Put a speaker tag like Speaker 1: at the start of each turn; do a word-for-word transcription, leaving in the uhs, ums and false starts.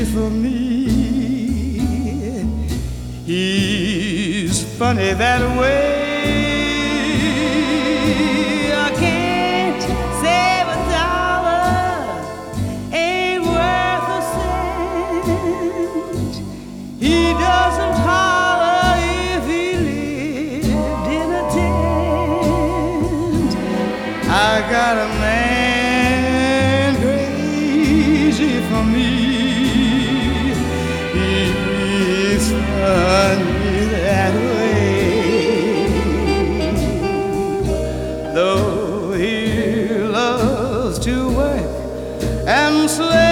Speaker 1: for me. He's funny that way. I can't save a dollar, ain't worth a cent. He doesn't holler if he lived in a tent. I got a man crazy for me. He's funny that way. Though he loves to work and slave,